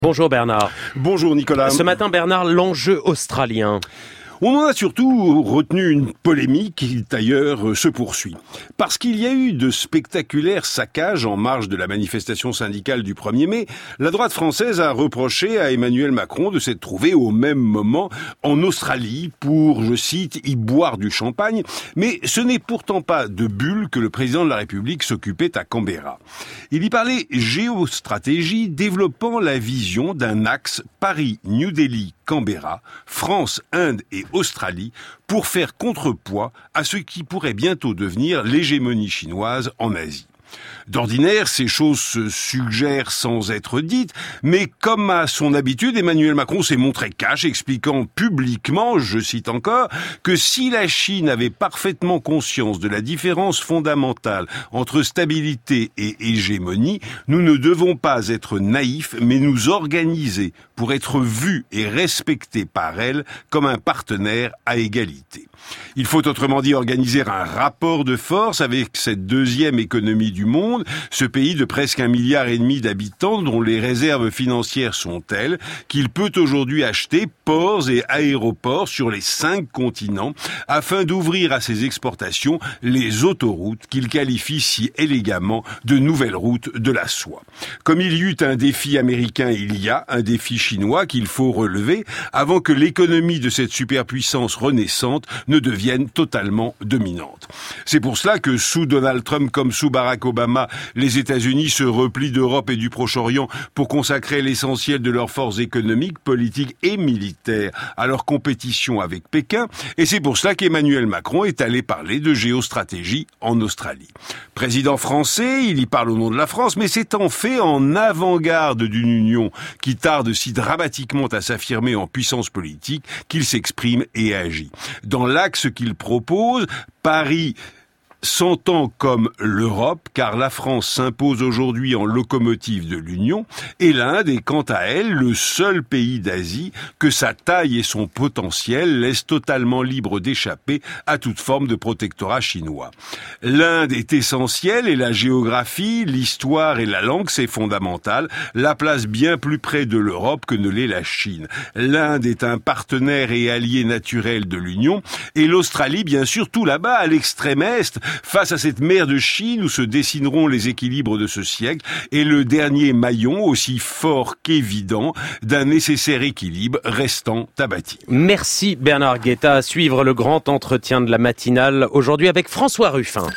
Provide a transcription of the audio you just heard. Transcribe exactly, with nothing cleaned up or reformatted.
Bonjour Bernard. Bonjour Nicolas. Ce matin Bernard, l'enjeu australien. On en a surtout retenu une polémique qui d'ailleurs se poursuit. Parce qu'il y a eu de spectaculaires saccages en marge de la manifestation syndicale du premier mai, la droite française a reproché à Emmanuel Macron de s'être trouvé au même moment en Australie pour, je cite, y boire du champagne. Mais ce n'est pourtant pas de bulles que le président de la République s'occupait à Canberra. Il y parlait géostratégie, développant la vision d'un axe Paris-New Delhi-Canberra, France, Inde et Australie, pour faire contrepoids à ce qui pourrait bientôt devenir l'hégémonie chinoise en Asie. D'ordinaire, ces choses se suggèrent sans être dites, mais comme à son habitude, Emmanuel Macron s'est montré cash, expliquant publiquement, je cite encore, que si la Chine avait parfaitement conscience de la différence fondamentale entre stabilité et hégémonie, nous ne devons pas être naïfs, mais nous organiser pour être vus et respectés par elle comme un partenaire à égalité. Il faut autrement dit organiser un rapport de force avec cette deuxième économie du monde, ce pays de presque un milliard et demi d'habitants dont les réserves financières sont telles qu'il peut aujourd'hui acheter ports et aéroports sur les cinq continents afin d'ouvrir à ses exportations les autoroutes qu'il qualifie si élégamment de nouvelles routes de la soie. Comme il y eut un défi américain, il y a un défi chinois qu'il faut relever avant que l'économie de cette superpuissance renaissante ne devienne totalement dominante. C'est pour cela que sous Donald Trump comme sous Barack Obama, les États-Unis se replient d'Europe et du Proche-Orient pour consacrer l'essentiel de leurs forces économiques, politiques et militaires à leur compétition avec Pékin. Et c'est pour cela qu'Emmanuel Macron est allé parler de géostratégie en Australie. Président français, il y parle au nom de la France, mais c'est en fait en avant-garde d'une union qui tarde si dramatiquement à s'affirmer en puissance politique qu'il s'exprime et agit. Dans l'axe qu'il propose, Paris s'entend comme l'Europe, car la France s'impose aujourd'hui en locomotive de l'Union, et l'Inde est quant à elle le seul pays d'Asie que sa taille et son potentiel laissent totalement libre d'échapper à toute forme de protectorat chinois. L'Inde est essentielle et la géographie, l'histoire et la langue, c'est fondamental, la place bien plus près de l'Europe que ne l'est la Chine. L'Inde est un partenaire et allié naturel de l'Union, et l'Australie, bien sûr, tout là-bas, à l'extrême est, face à cette mer de Chine où se dessineront les équilibres de ce siècle, est le dernier maillon, aussi fort qu'évident, d'un nécessaire équilibre restant à bâtir. Merci Bernard Guetta. À suivre le grand entretien de la matinale aujourd'hui avec François Ruffin.